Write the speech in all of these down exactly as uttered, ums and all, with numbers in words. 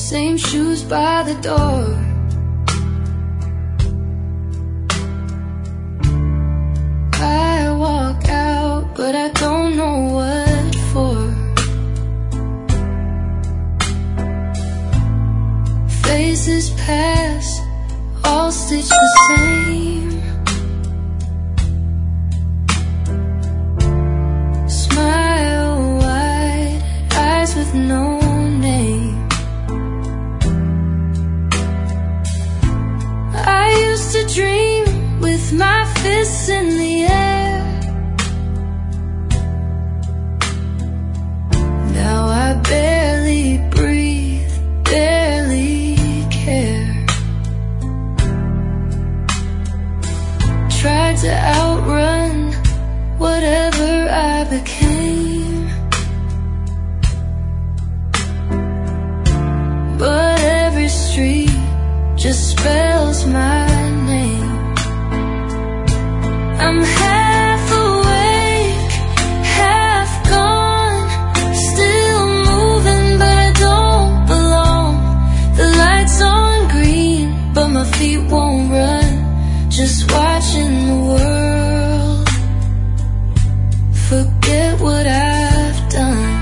same shoes by the door. I walk out, but I don't know what for. Faces pass, all stitched the same. Smile wide, eyes with no name. I used to dream with my fists in the air. Now I barely breathe, barely care. Tried to outrun whatever I became, but every street just spells my name. I'm half awake, half gone, still moving, but I don't belong. The lights on green, but my feet won't run. Just watching the world forget what I've done.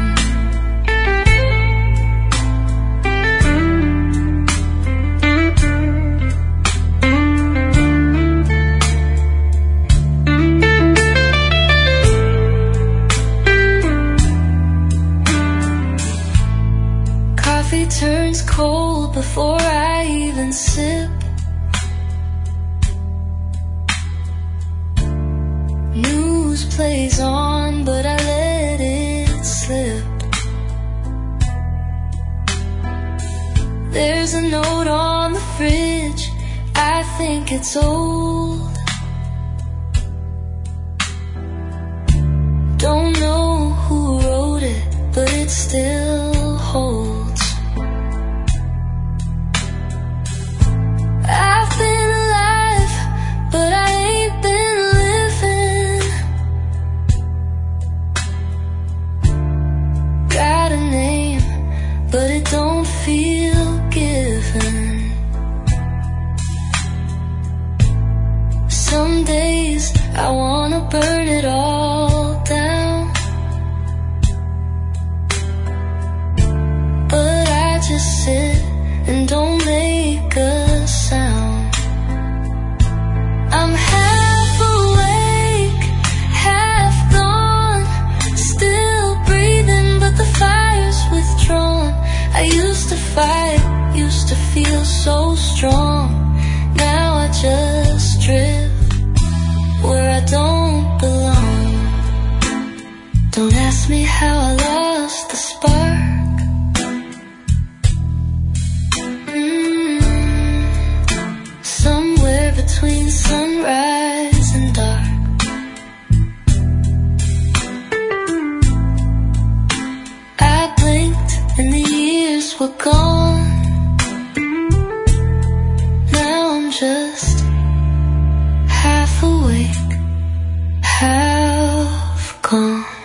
Coffee turns cold before I even sip. News plays on, but I let it slip. There's a note on the fridge, I think it's old. Don't know who wrote it, but it still holds. I've been alive, but I ain't been living. Got a name, but it don't feel given. Some days I wanna burn it all down, but I just sit and don't make a sound. I'm half awake, half gone, still breathing, but the fire's withdrawn. I used to fight, used to feel so strong. Now I just drift where I don't belong. Don't ask me how I lost the spark. mm, Somewhere between sunrise and dark. I blinked and the years were gone. Now I'm just half awake, half gone.